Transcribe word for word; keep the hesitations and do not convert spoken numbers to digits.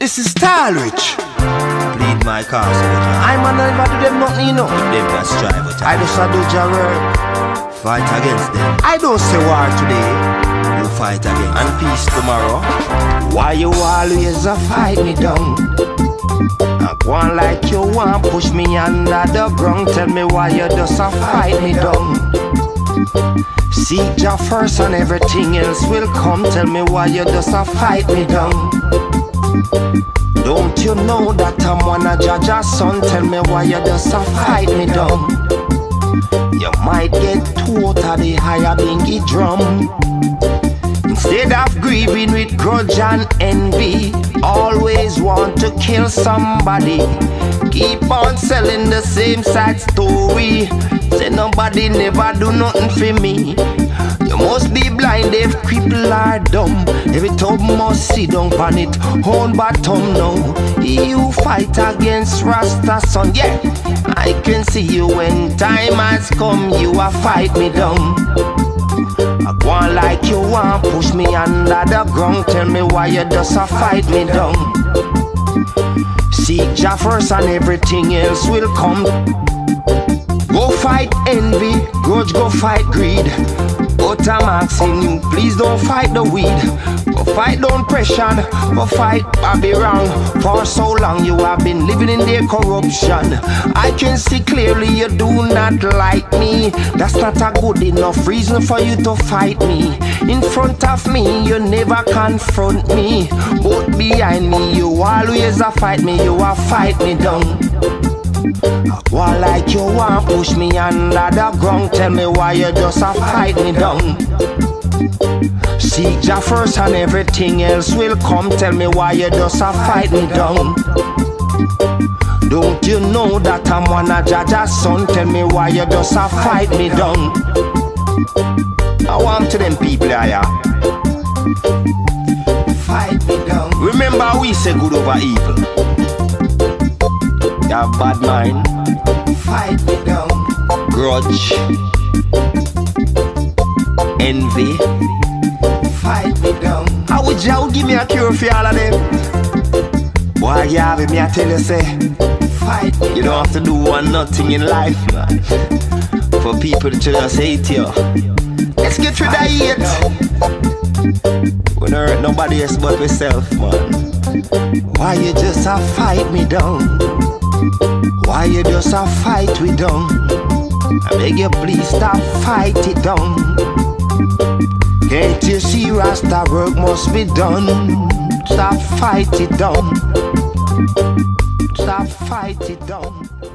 This is Starrich. Plead my cause, I'm a never do them nothing, you know. them that strive with I just a do your work. fight against them. I don't say war today You fight against and peace tomorrow. Why you always a fight me down? I go on like you want push me under the ground. Tell me why you just a fight me down. Seek Jah first and everything else will come. Tell me why you just a fight me down. Don't you know that I'm one of Jaja's son? Tell me why you just a fight me down. You might get totally higher bingy drum. Instead of grieving with grudge and envy, always want to kill somebody. Keep on selling the same sad story. Say nobody never do nothing for me. You must be blind if cripple are dumb. Every tub must sit down on it own bottom now. You fight against Rasta son, yeah. I can see you when time has come. You a fight me down. I go on like you want push me under the ground. Tell me why you just a fight me down. Seek Jah first and everything else will come. Go fight envy, grudge, go fight greed. But I'm asking you, please don't fight the weed. Go fight down pressure, go fight Bobby wrong. For so long you have been living in their corruption. I can see clearly you do not like me. That's not a good enough reason for you to fight me. In front of me, you never confront me. But behind me, you always a fight me, you a fight me down. I go like you want push me under the ground. Tell me why you just a fight me down. Seek Jah first and everything else will come. Tell me why you just a fight me down. Don't you know that I'm one of Jaja's son? Tell me why you just a fight me down. I want to them people here. Fight me down. Remember we say good over evil. You have bad mind. Fight me down. Grudge. Envy. Fight me down. How would you give me a cure for all of them? Boy, you have me, I tell you, say fight me. You don't have to do one nothing in life, man, for people to just hate you. Let's get rid of hate. We don't hurt nobody else but myself, man. Why you just a fight me down? Why you just a fight we down? I beg you please stop fight it down. Can't you see Rasta work must be done? Stop fight it down. Stop fight it down.